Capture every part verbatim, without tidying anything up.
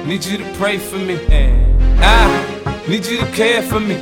need you to pray for me. I need you to care for me.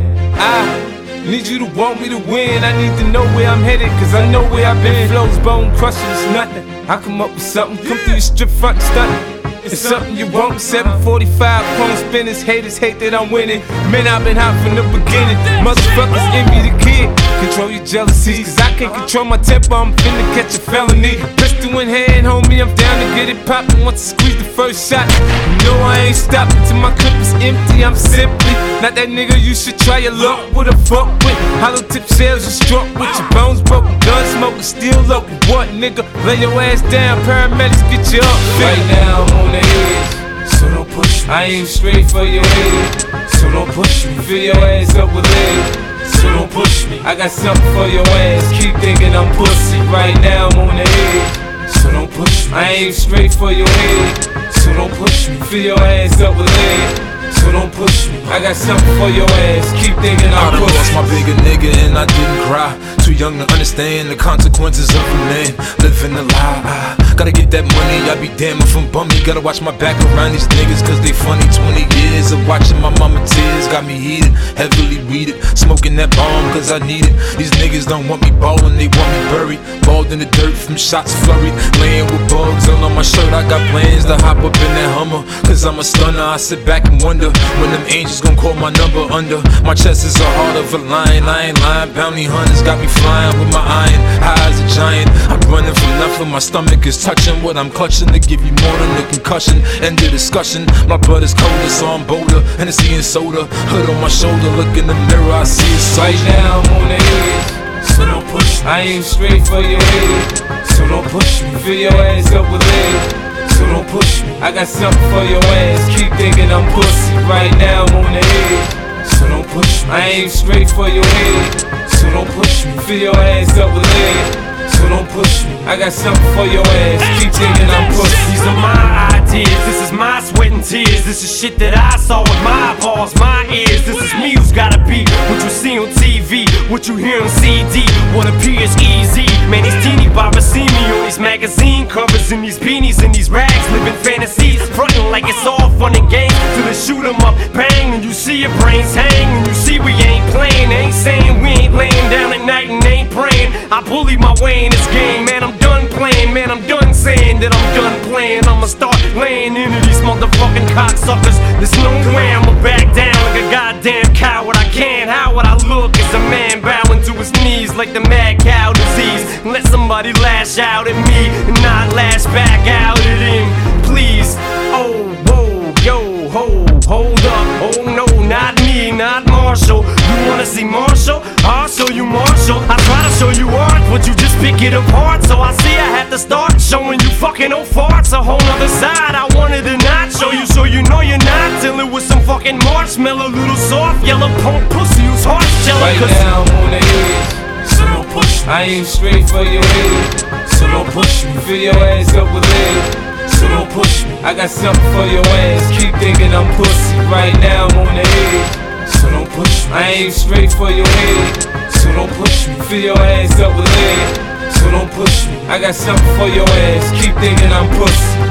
I need you to want me to win. I need to know where I'm headed, cause I know where I've been. Flows, bone crushing, it's nothing. I come up with something, come through your strip front and stuntin'. It's something you want. seven forty-five, chrome spinners, haters hate that I'm winning. Man, I've been hot from the beginning. Motherfuckers envy the kid. Control your jealousies, cause I can't control my temper. I'm finna catch a felony. Pistol in hand, homie, I'm down to get it poppin'. Once I squeeze the first shot, you know I ain't stopping till my clip is empty. I'm simply not that nigga you should try your luck with a fuck with. Hollow tip shells you struck with, your bones broken, gun smoking, still local. What nigga? Lay your ass down, paramedics get you up. Right now I'm on the edge, so don't push me. I aim straight for your head, so don't push me. Fill your ass up with lead, so don't push me. I got something for your ass, keep thinking I'm pussy. Right now I'm on the edge, so don't push me. I aim straight for your head, so don't push me. Fill your ass up with lead, so don't push me. I got something for your ass, keep thinking I'm pussy. I lost my bigger nigga and I didn't cry. Too young to understand the consequences of a man living a lie. Gotta get that money, I be damn if I'm bummy. Gotta watch my back around these niggas cause they funny. Twenty years of watching my mama tears got me heated, heavily weeded, smoking that bomb cause I need it. These niggas don't want me ballin', they want me buried, balled in the dirt from shots flurried, laying with bugs all on my shirt. I got plans to hop up in that Hummer cause I'm a stunner. I sit back and wonder when them angels gon' call my number. Under my chest is a heart of a lion, I ain't lying. Bounty hunters got me flying with my iron, high as a giant. I'm running from nothing, my stomach is touching what I'm clutching to give you more than a concussion. End of discussion, my blood is colder, so I'm bolder. Hennessy and soda, hood on my shoulder. Look in the mirror, I see it so. Right now I'm on the edge, so don't push me. I aim straight for your head, so don't push me. Fill your ass up with lead, so don't push me. I got something for your ass, keep thinking I'm pussy. Right now I'm on the edge, so don't push me. I aim straight for your head, so don't push me. Fill your ass up with lead, so don't push me. I got something for your ass, keep thinking I'm pussy. These are my ideas, this is my sweat and tears. This is shit that I saw with my balls, my ears. This is me who's gotta be what you see on T V, what you hear on C D, what appears easy. Man, these teeny boppers see me on these magazine covers, in these beanies, in these rags, living fantasies, frontin' like it's all fun and games till they shoot 'em up, bang, and you see your brains hang, and you see we ain't playing. Ain't saying we ain't laying down at night and ain't praying. I bully my way in this game, man, I'm done playing. Man, I'm done saying that I'm done playing. I'ma start laying into these motherfucking cocksuckers. There's no way I'ma back down like a goddamn coward. I can't, how would I look as a man bowing to his knees like the mad cow disease? Let somebody lash out at me and not lash back out at him, please. Oh, whoa, yo, ho, hold up. Oh no, not me, not Marshall. You wanna see Marshall? I'll show you Marshall. I try to show you art, but you just pick it apart. So I see I have to start showing you fucking old farts. A whole nother side I wanted to not show you, so you know you're not dealing with some fucking marshmallow, little soft yellow punk pussy whose heart's jelly. Right now I'm on the edge, so don't push me. I aim straight for your head, so don't push me. Fill your ass up with lead, so don't push me. I got something for your ass, keep thinking I'm pussy. Right now I'm on the edge, so don't push me. I aim straight for your head, so don't push me. Fill your ass up with lead, so don't push me. I got something for your ass, keep thinking I'm pussy.